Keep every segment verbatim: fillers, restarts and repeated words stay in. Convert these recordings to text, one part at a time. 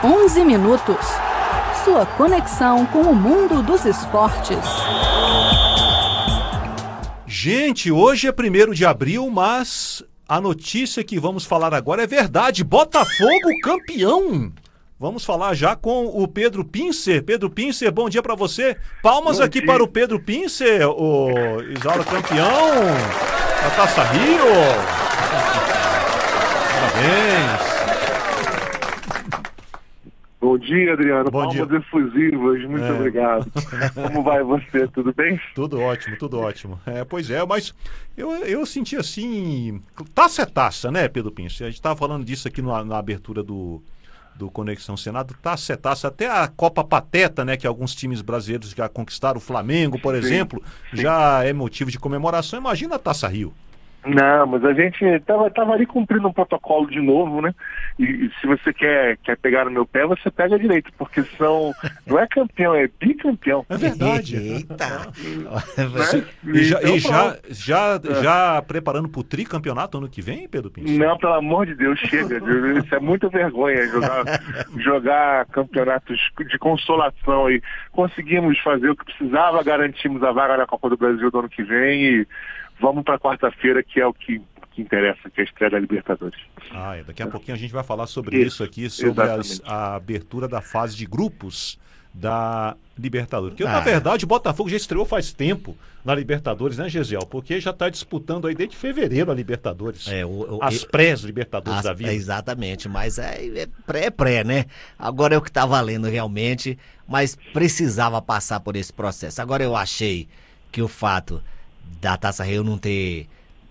onze minutos. Sua conexão com o mundo dos esportes. Gente, hoje é primeiro de abril, mas a notícia que vamos falar agora é verdade. Botafogo campeão! Vamos falar já com o Pedro Pincer. Pedro Pincer, bom dia para você. Palmas bom aqui dia. Para o Pedro Pincer, o Isaura campeão da Taça Rio. Parabéns. Bom dia, Adriano. Bom Palmas dia. efusivas, muito é. obrigado. Como vai você? Tudo bem? Tudo ótimo, tudo ótimo. É, pois é, mas eu, eu senti assim... Taça é taça, né, Pedro Pincer? A gente estava falando disso aqui na, na abertura do, do Conexão Senado. Taça é taça. Até a Copa Pateta, né, que alguns times brasileiros já conquistaram, o Flamengo, por sim, exemplo, sim. já é motivo de comemoração. Imagina a Taça Rio. Não, mas a gente tava, tava ali cumprindo um protocolo de novo, né? E, e se você quer, quer pegar no meu pé, você pega direito, porque são, não é campeão, é bicampeão. É verdade. Eita! Né? E, já, então, e já, já, é. já preparando pro tricampeonato ano que vem, Pedro Pincer? Não, pelo amor de Deus, chega. Isso é muita vergonha, jogar, jogar campeonatos de consolação aí. Conseguimos fazer o que precisava, garantimos a vaga na Copa do Brasil do ano que vem e vamos para quarta-feira, que é o que, que interessa, que é a estreia da Libertadores. Ah, é. Daqui a pouquinho a gente vai falar sobre isso, isso aqui, sobre as, a abertura da fase de grupos da Libertadores. Porque, ah. na verdade, o Botafogo já estreou faz tempo na Libertadores, né, Gesiel? Porque já está disputando aí desde fevereiro a Libertadores. É, o, o, as pré-Libertadores da vida. Exatamente, mas é, é pré, pré, né? Agora é o que está valendo realmente, mas precisava passar por esse processo. Agora eu achei que o fato da Taça Rio não ter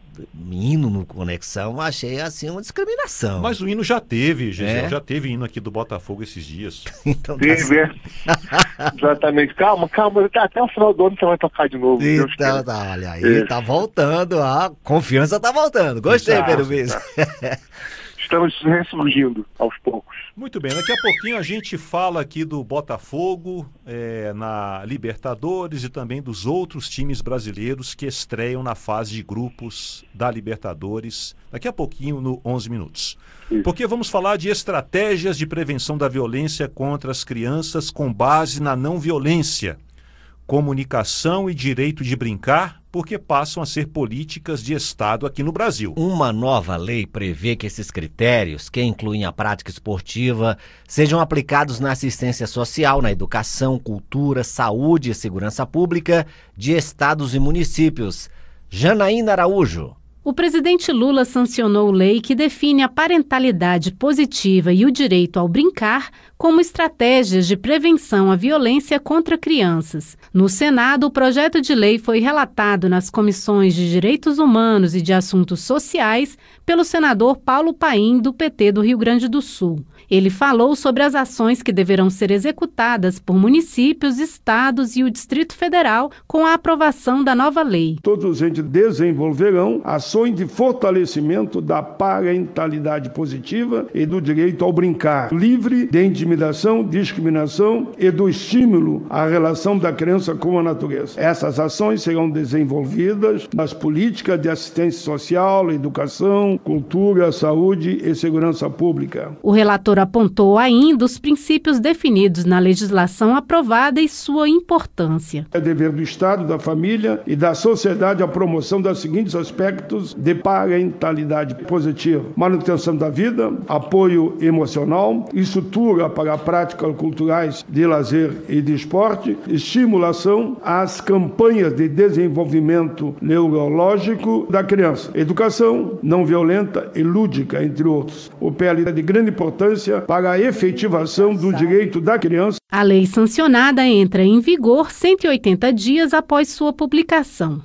hino no Conexão, achei assim uma discriminação. Mas o hino já teve, Gisele, é? já teve hino aqui do Botafogo esses dias. Então tá teve, é. Exatamente. Calma, calma, até o final do ano você vai tocar de novo. Então, tá, olha aí, é. tá voltando, a confiança tá voltando. Gostei, tá, Pedro Pincer. Tá. Estamos ressurgindo aos poucos. Muito bem, daqui a pouquinho a gente fala aqui do Botafogo é, na Libertadores e também dos outros times brasileiros que estreiam na fase de grupos da Libertadores, daqui a pouquinho no onze minutos. Isso. Porque vamos falar de estratégias de prevenção da violência contra as crianças com base na não violência, comunicação e direito de brincar, porque passam a ser políticas de Estado aqui no Brasil. Uma nova lei prevê que esses critérios, que incluem a prática esportiva, sejam aplicados na assistência social, na educação, cultura, saúde e segurança pública de estados e municípios. Janaína Araújo. O presidente Lula sancionou lei que define a parentalidade positiva e o direito ao brincar como estratégias de prevenção à violência contra crianças. No Senado, o projeto de lei foi relatado nas comissões de Direitos Humanos e de Assuntos Sociais pelo senador Paulo Paim, do P T do Rio Grande do Sul. Ele falou sobre as ações que deverão ser executadas por municípios, estados e o Distrito Federal com a aprovação da nova lei. Todos os entes desenvolverão ações de fortalecimento da parentalidade positiva e do direito ao brincar, livre de intimidação, discriminação e do estímulo à relação da criança com a natureza. Essas ações serão desenvolvidas nas políticas de assistência social, educação, cultura, saúde e segurança pública. O relator apontou ainda os princípios definidos na legislação aprovada e sua importância. É dever do Estado, da família e da sociedade a promoção dos seguintes aspectos de parentalidade positiva: manutenção da vida, apoio emocional, estrutura para práticas culturais de lazer e de esporte, estimulação às campanhas de desenvolvimento neurológico da criança, educação não violenta e lúdica, entre outros. O P L é de grande importância para a efetivação do direito da criança. A lei sancionada entra em vigor cento e oitenta dias após sua publicação.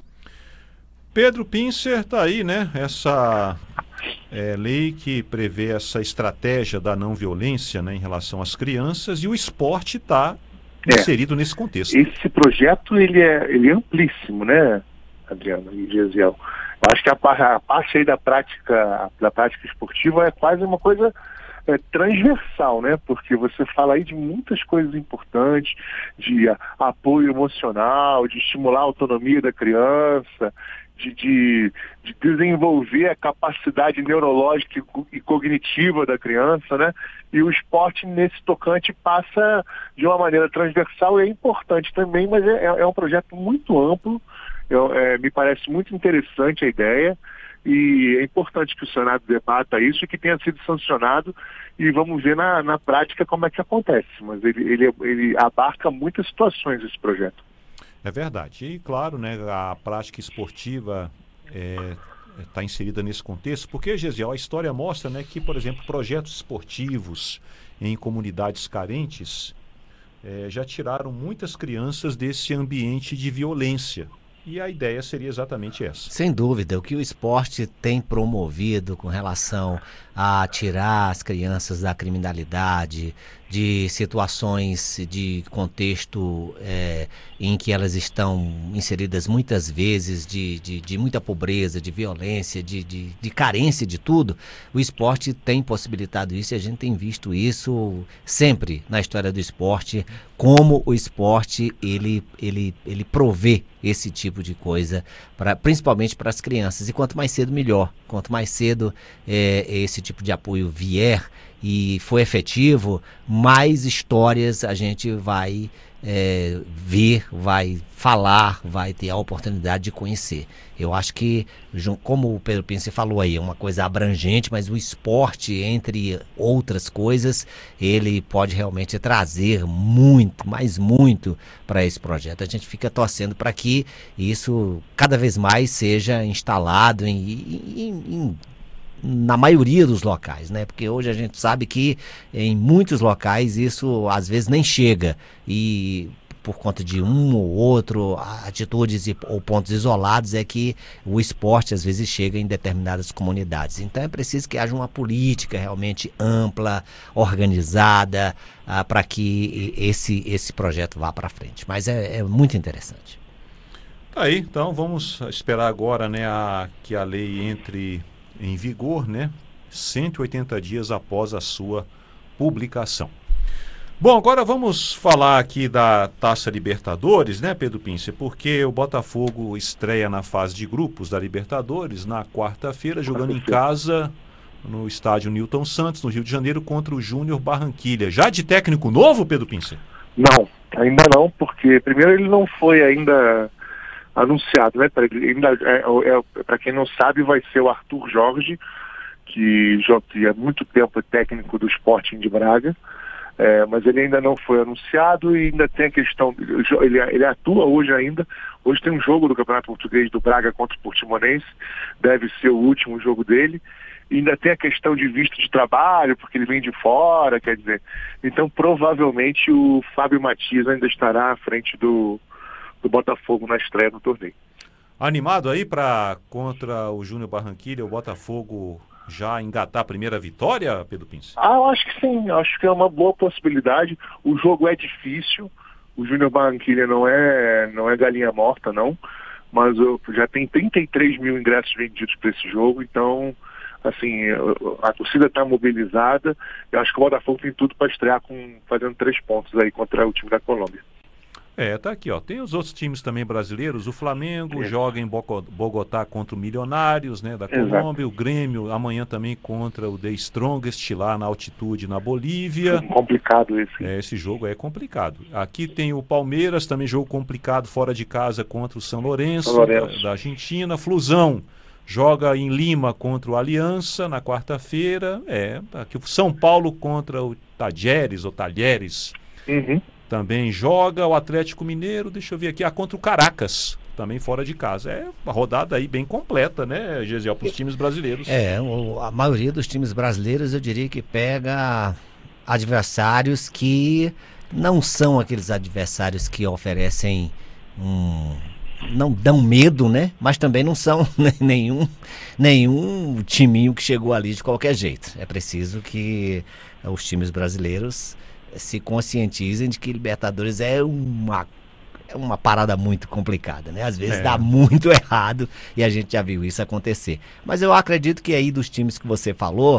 Pedro Pincer, está aí, né? Essa é, lei que prevê essa estratégia da não violência, né, em relação às crianças, e o esporte está é, inserido nesse contexto. Esse projeto ele é, ele é amplíssimo, né, Adriano e Gesiel? Eu acho que a, a parte aí da prática, da prática esportiva é quase uma coisa é, transversal, né? Porque você fala aí de muitas coisas importantes, de a, apoio emocional, de estimular a autonomia da criança, de, de, de desenvolver a capacidade neurológica e, e cognitiva da criança, né? E o esporte nesse tocante passa de uma maneira transversal e é importante também, mas é, é um projeto muito amplo, é, é, me parece muito interessante a ideia. E é importante que o Senado debata isso e que tenha sido sancionado e vamos ver na, na prática como é que acontece. Mas ele, ele, ele abarca muitas situações esse projeto. É verdade. E claro, né, a prática esportiva está é, inserida nesse contexto, porque, Gesiel, a história mostra, né, que, por exemplo, projetos esportivos em comunidades carentes é, já tiraram muitas crianças desse ambiente de violência. E a ideia seria exatamente essa. Sem dúvida, o que o esporte tem promovido com relação a tirar as crianças da criminalidade, de situações de contexto é, em que elas estão inseridas muitas vezes de, de, de muita pobreza, de violência, de, de, de carência de tudo, o esporte tem possibilitado isso e a gente tem visto isso sempre na história do esporte, como o esporte ele, ele, ele provê esse tipo de coisa, pra, principalmente para as crianças. E quanto mais cedo, melhor. Quanto mais cedo é, esse tipo de apoio vier e for efetivo, mais histórias a gente vai é, ver, vai falar, vai ter a oportunidade de conhecer. Eu acho que, como o Pedro Pince falou aí, é uma coisa abrangente, mas o esporte, entre outras coisas, ele pode realmente trazer muito, mas muito para esse projeto. A gente fica torcendo para que isso cada vez mais seja instalado em, em, em na maioria dos locais, né? Porque hoje a gente sabe que em muitos locais isso às vezes nem chega e por conta de um ou outro, atitudes ou pontos isolados é que o esporte às vezes chega em determinadas comunidades. Então é preciso que haja uma política realmente ampla, organizada, ah, para que esse, esse projeto vá para frente. Mas é, é muito interessante. Tá aí, então vamos esperar agora, né, a, que a lei entre em vigor, né, cento e oitenta dias após a sua publicação. Bom, agora vamos falar aqui da Taça Libertadores, né, Pedro Pince? Porque o Botafogo estreia na fase de grupos da Libertadores na quarta-feira, jogando em casa no estádio Newton Santos, no Rio de Janeiro, contra o Júnior Barranquilla. Já de técnico novo, Pedro Pince? Não, ainda não, porque primeiro ele não foi ainda anunciado, né? Para é, é, para quem não sabe, vai ser o Arthur Jorge, que já há muito tempo é técnico do Sporting de Braga, é, mas ele ainda não foi anunciado e ainda tem a questão, ele, ele atua hoje ainda, hoje tem um jogo do Campeonato Português do Braga contra o Portimonense, deve ser o último jogo dele, e ainda tem a questão de visto de trabalho, porque ele vem de fora, quer dizer, então provavelmente o Fábio Matias ainda estará à frente do do Botafogo na estreia do torneio. Animado aí para contra o Júnior Barranquilla, o Botafogo já engatar a primeira vitória, Pedro Pince? Ah, eu acho que sim, acho que é uma boa possibilidade. O jogo é difícil, o Júnior Barranquilla não é, não é galinha morta, não, mas eu, já tem trinta e três mil ingressos vendidos para esse jogo, então, assim, a torcida está mobilizada. Eu acho que o Botafogo tem tudo para estrear com, fazendo três pontos aí contra o time da Colômbia. É, tá aqui, ó. Tem os outros times também brasileiros. O Flamengo é. joga em Bogotá contra o Milionários, né, da Colômbia. Exato. O Grêmio amanhã também contra o The Strongest lá na altitude na Bolívia. É complicado esse. É, esse jogo é complicado. Aqui tem o Palmeiras, também jogo complicado fora de casa contra o São Lourenço, São Lourenço. Da, da Argentina. Flusão joga em Lima contra o Aliança na quarta-feira. É, aqui o São Paulo contra o Tajeres ou Talheres. Uhum. Também joga o Atlético Mineiro, deixa eu ver aqui, ah, contra o Caracas, também fora de casa. É uma rodada aí bem completa, né, Gesiel, para os times brasileiros. É, o, a maioria dos times brasileiros eu diria que pega adversários que não são aqueles adversários que oferecem um... não dão medo, né? Mas também não são nenhum, nenhum timinho que chegou ali de qualquer jeito. É preciso que os times brasileiros se conscientizem de que Libertadores é uma, é uma parada muito complicada, né? Às vezes É. dá muito errado e a gente já viu isso acontecer. Mas eu acredito que aí dos times que você falou,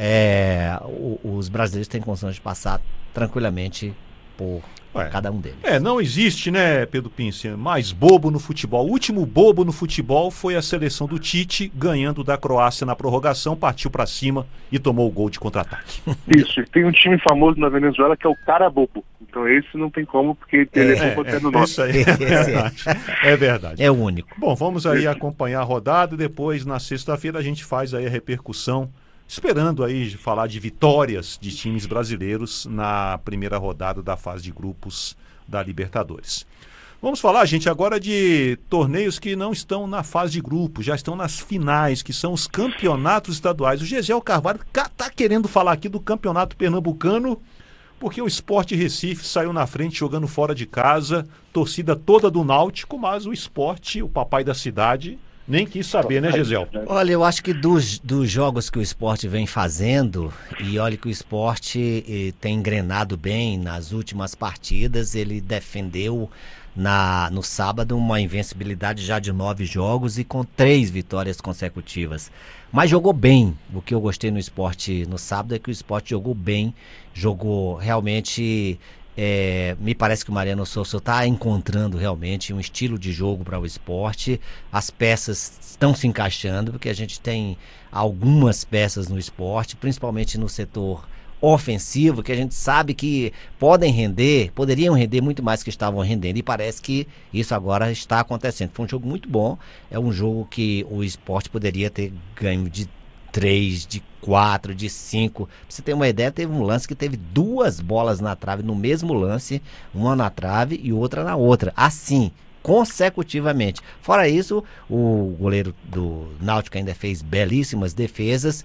é, o- os brasileiros têm condições de passar tranquilamente por Ué. cada um deles. É, não existe, né, Pedro Pince, mais bobo no futebol. O último bobo no futebol foi a seleção do Tite, ganhando da Croácia na prorrogação, partiu pra cima e tomou o gol de contra-ataque. Isso, e tem um time famoso na Venezuela que é o Cara Bobo. Então esse não tem como, porque ele é, É, bobo é, até no nome. isso aí é verdade. É verdade. É o único. Bom, vamos aí acompanhar a rodada e depois, na sexta-feira, a gente faz aí a repercussão, esperando aí falar de vitórias de times brasileiros na primeira rodada da fase de grupos da Libertadores. Vamos falar, gente, agora de torneios que não estão na fase de grupos, já estão nas finais, que são os campeonatos estaduais. O Gesiel Carvalho está querendo falar aqui do campeonato pernambucano, porque o Sport Recife saiu na frente jogando fora de casa, torcida toda do Náutico, mas o Sport, o papai da cidade, nem quis saber, né, Gesiel? Olha, eu acho que dos, dos jogos que o esporte vem fazendo, e olha que o esporte eh, tem engrenado bem nas últimas partidas, ele defendeu na, no sábado uma invencibilidade já de nove jogos e com três vitórias consecutivas. Mas jogou bem. O que eu gostei no esporte no sábado é que o esporte jogou bem, jogou realmente. É, me parece que o Mariano Souza está encontrando realmente um estilo de jogo para o esporte. As peças estão se encaixando, porque a gente tem algumas peças no esporte, principalmente no setor ofensivo, que a gente sabe que podem render, poderiam render muito mais que estavam rendendo, e parece que isso agora está acontecendo. Foi um jogo muito bom, é um jogo que o esporte poderia ter ganho de três, de quatro, de cinco. Pra você ter uma ideia, teve um lance que teve duas bolas na trave no mesmo lance, uma na trave e outra na outra, assim, consecutivamente. Fora isso, o goleiro do Náutico ainda fez belíssimas defesas,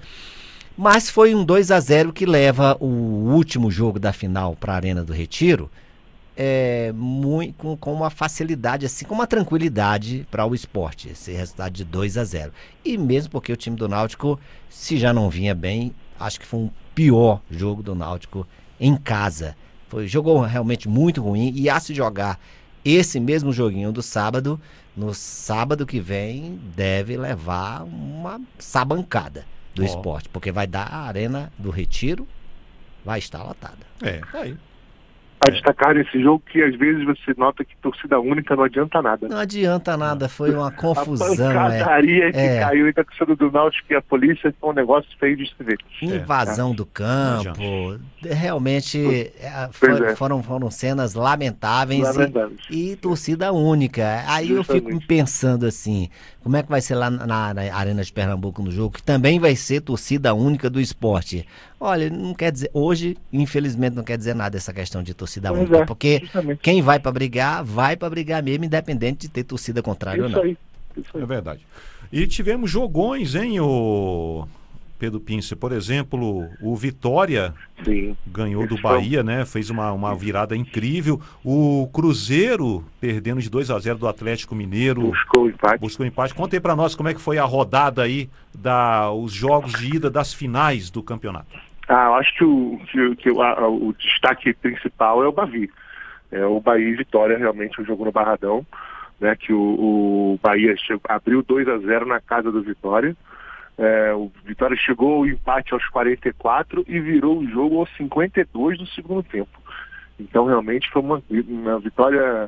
mas foi um dois a zero que leva o último jogo da final para a Arena do Retiro, é, muito, com, com uma facilidade, assim, com uma tranquilidade para o esporte, esse resultado de dois a zero. E mesmo porque o time do Náutico, se já não vinha bem, acho que foi um pior jogo do Náutico em casa. Foi, jogou realmente muito ruim, e a se jogar esse mesmo joguinho do sábado, no sábado que vem, deve levar uma sabancada do Ó. esporte, porque vai dar a Arena do Retiro, vai estar lotada. É, tá aí. A destacar nesse jogo que às vezes você nota que torcida única não adianta nada. Não adianta nada, foi uma confusão. A pancadaria é. que É. caiu entre a torcida do Náutico e a polícia foi um negócio feio de se ver. Invasão do campo, realmente é, Pois for- é. foram, foram cenas lamentáveis, Lamentáveis. e, e torcida única. Aí eu fico Justamente. pensando assim, como é que vai ser lá na, na Arena de Pernambuco no jogo, que também vai ser torcida única do esporte. Olha, não quer dizer, hoje, infelizmente, não quer dizer nada essa questão de torcida Pois única, é, porque justamente. quem vai pra brigar, vai pra brigar mesmo, independente de ter torcida contrária ou Isso não. aí. Isso aí. É verdade. E tivemos jogões, hein, o Pedro Pince? Por exemplo, o Vitória Sim. ganhou do Esse foi- Bahia, né? Fez uma, uma virada incrível. O Cruzeiro, perdendo de dois a zero do Atlético Mineiro, Buscou o empate. buscou empate. Conta aí pra nós como é que foi a rodada aí, da, os jogos de ida das finais do campeonato. Ah, eu acho que o, que, que o, a- o destaque principal é o Bavi. É o Bahia e Vitória, realmente, o jogo no Barradão, né? Que o, o Bahia chegou, abriu dois a zero na casa do Vitória. É, o Vitória chegou ao empate aos quarenta e quatro e virou o jogo aos cinquenta e dois do segundo tempo. Então, realmente, foi uma, uma vitória,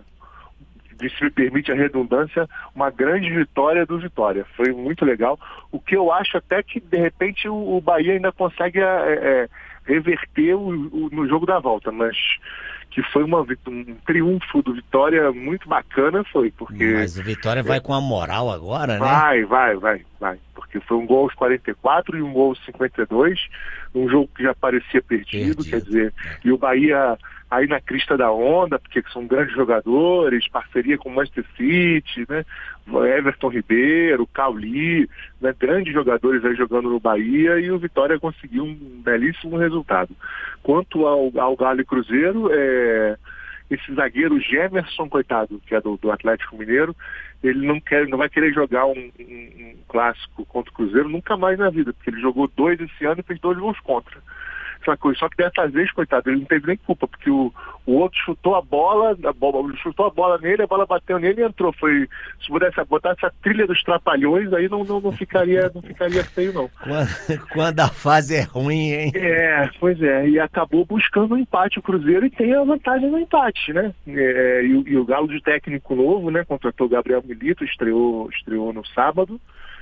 se me permite a redundância, uma grande vitória do Vitória. Foi muito legal. O que eu acho até que, de repente, o, o Bahia ainda consegue é, é, reverter o, o, no jogo da volta, mas que foi uma, um triunfo do Vitória muito bacana, foi, porque... Mas o Vitória vai com a moral agora, né? Vai, vai, vai, vai. Porque foi um gol aos quarenta e quatro e um gol aos cinquenta e dois, um jogo que já parecia perdido, Perdido, quer dizer, é. e o Bahia aí na crista da onda, porque são grandes jogadores, parceria com o Manchester City, né? Everton Ribeiro, Cauli, né? Grandes jogadores aí jogando no Bahia, e o Vitória conseguiu um belíssimo resultado. Quanto ao, ao Galo e Cruzeiro, é... esse zagueiro Gemerson, coitado, que é do, do Atlético Mineiro, ele não quer, não vai querer jogar um, um, um clássico contra o Cruzeiro nunca mais na vida, porque ele jogou dois esse ano e fez dois gols contra. essa coisa. Só que dessa vez, coitado, ele não teve nem culpa, porque o, o outro chutou a bola, a bola, chutou a bola nele, a bola bateu nele e entrou. Foi, se pudesse botar essa trilha dos Trapalhões, aí não, não, não, ficaria, não ficaria feio, não. Quando, quando a fase é ruim, hein? É, pois é, e acabou buscando um empate o Cruzeiro e tem a vantagem no empate, né? É, e, e o Galo de técnico novo, né? Contratou o Gabriel Milito, estreou, estreou no sábado.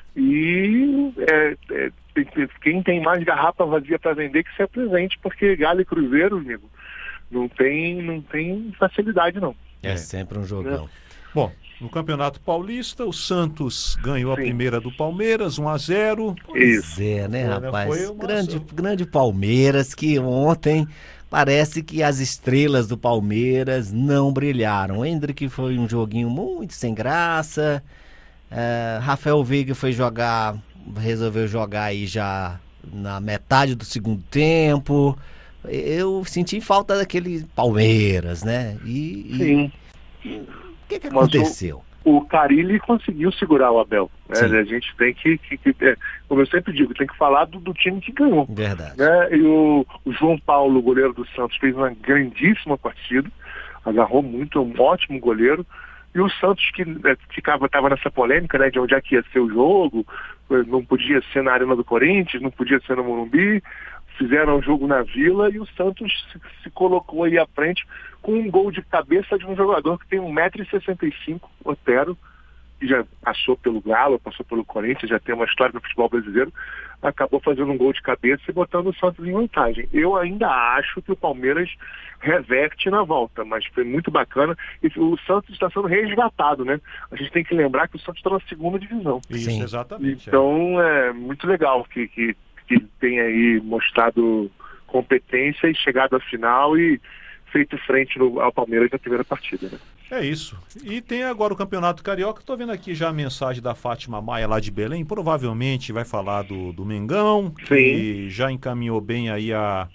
E é, é, quem tem mais garrafa vazia para vender que se apresente, porque Galo e Cruzeiro, amigo, não tem, não tem facilidade, não. É, é sempre um jogão. É. Bom, no Campeonato Paulista, o Santos ganhou Sim. a primeira do Palmeiras, um a zero. Pois é, né, rapaz? Grande, grande Palmeiras, que ontem parece que as estrelas do Palmeiras não brilharam. O Hendrick foi um joguinho muito sem graça. Uh, Rafael Veiga foi jogar, resolveu jogar aí já na metade do segundo tempo. Eu senti falta daquele Palmeiras, né? E, Sim. O que, que aconteceu? O, o Carille conseguiu segurar o Abel. Né? A gente tem que, que, que é, como eu sempre digo, tem que falar do, do time que ganhou. Verdade. Né? E o, o João Paulo, goleiro do Santos, fez uma grandíssima partida. Agarrou muito, é um ótimo goleiro. E o Santos, que é, ficava, estava nessa polêmica, né, de onde é que ia ser o jogo, não podia ser na Arena do Corinthians, não podia ser no Morumbi, fizeram o jogo na Vila e o Santos se, se colocou aí à frente com um gol de cabeça de um jogador que tem um metro e sessenta e cinco, Otero, que já passou pelo Galo, passou pelo Corinthians, já tem uma história no futebol brasileiro, acabou fazendo um gol de cabeça e botando o Santos em vantagem. Eu ainda acho que o Palmeiras reverte na volta, mas foi muito bacana. E o Santos está sendo resgatado, né? A gente tem que lembrar que o Santos está na segunda divisão. Isso, Sim. exatamente. Então é, é muito legal que, que, que tenha aí mostrado competência e chegado à final e feito frente no, ao Palmeiras na primeira partida, né? É isso. E tem agora o Campeonato Carioca. Estou vendo aqui já a mensagem da Fátima Maia lá de Belém. Provavelmente vai falar do, do Mengão. Sim. E já encaminhou bem aí a,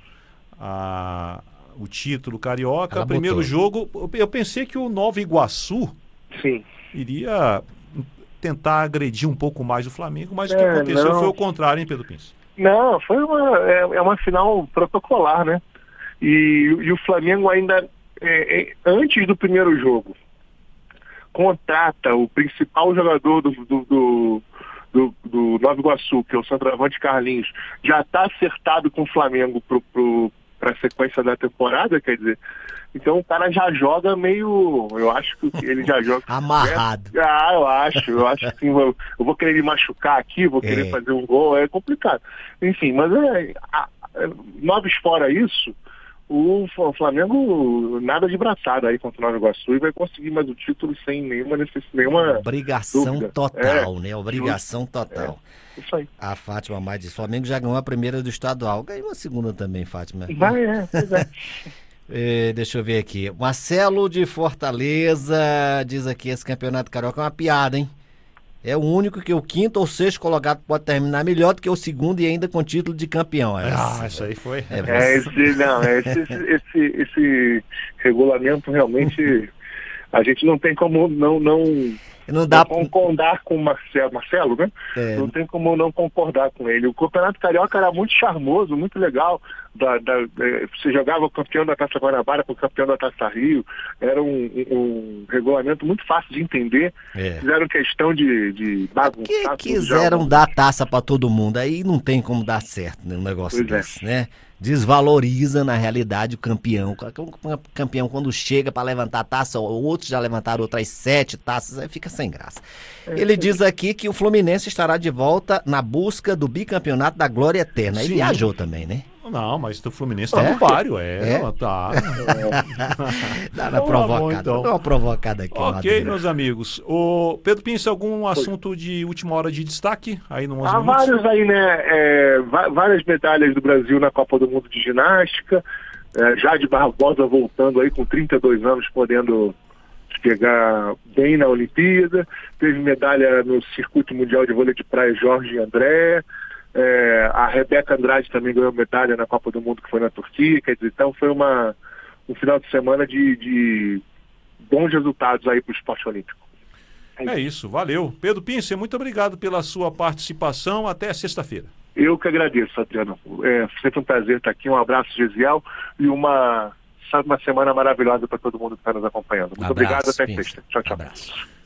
a, o título Carioca. Ela Primeiro botou. jogo, eu pensei que o Nova Iguaçu Sim. iria tentar agredir um pouco mais o Flamengo, mas É, o que aconteceu não. foi o contrário, hein, Pedro Pins? Não, foi uma, é, é uma final protocolar, né? E, e o Flamengo ainda, é, é, antes do primeiro jogo, contrata o principal jogador do, do, do, do, do Nova Iguaçu, que é o centroavante Carlinhos, já está acertado com o Flamengo para a sequência da temporada, quer dizer, então o cara já joga meio, eu acho que ele já joga... Amarrado. É, ah, eu acho, eu acho que eu, eu vou querer me machucar aqui, vou querer É. fazer um gol, é complicado. Enfim, mas é, a, a, noves fora isso, o Flamengo nada de braçada aí contra o Nova Iguaçu e vai conseguir mais o título sem nenhuma necessidade, nenhuma Obrigação dúvida. total, É, né? Obrigação total. É, isso aí. A Fátima mais diz, Flamengo já ganhou a primeira do estadual. Ganhou a segunda também, Fátima. Vai, é, pois é. É, deixa eu ver aqui. Marcelo de Fortaleza diz aqui, esse campeonato carioca é uma piada, hein? É o único que o quinto ou sexto colocado pode terminar melhor do que o segundo e ainda com título de campeão. É, Ah, isso aí foi. é, É, esse, não, é, esse, esse, esse, esse regulamento realmente a gente não tem como não, não, não dá não concordar com o Marcelo, Marcelo, né? É. Não tem como não concordar com ele. O Campeonato Carioca era muito charmoso, muito legal. Da, da, da, você jogava o campeão da Taça Guanabara com o campeão da Taça Rio. Era um, um, um regulamento muito fácil de entender. É. Fizeram questão de, de bagunçar. Que tudo quiseram já. dar taça pra todo mundo, aí não tem como dar certo, né, um negócio Pois é. desse, né? Desvaloriza, na realidade, o campeão. O campeão, quando chega pra levantar a taça, outros já levantaram outras sete taças, aí fica sem graça. Ele diz aqui que o Fluminense estará de volta na busca do bicampeonato da glória eterna. Aí Sim. viajou também, né? Não, mas o Fluminense tá É? no páreo, é. É? Não, tá. Dá na Então tá bom, provocada. então. Dá uma provocada aqui. Ok, Madureira. meus amigos. O Pedro Pince, algum assunto de última hora de destaque aí no onze Há minutos? vários aí, né? É, va- várias medalhas do Brasil na Copa do Mundo de Ginástica. É, Jade Barbosa voltando aí com trinta e dois anos, podendo chegar bem na Olimpíada. Teve medalha no Circuito Mundial de Vôlei de Praia Jorge e André. É, a Rebeca Andrade também ganhou medalha na Copa do Mundo, que foi na Turquia. Quer dizer, então foi uma, um final de semana de, de bons resultados aí para o esporte olímpico. É isso, valeu. Pedro Pince, muito obrigado pela sua participação. Até sexta-feira. Eu que agradeço, Adriano. É sempre um prazer estar aqui. Um abraço, Gesiel, e uma, uma semana maravilhosa para todo mundo que está nos acompanhando. Muito Um abraço, obrigado, até Pinça. sexta. Tchau, tchau. Um abraço.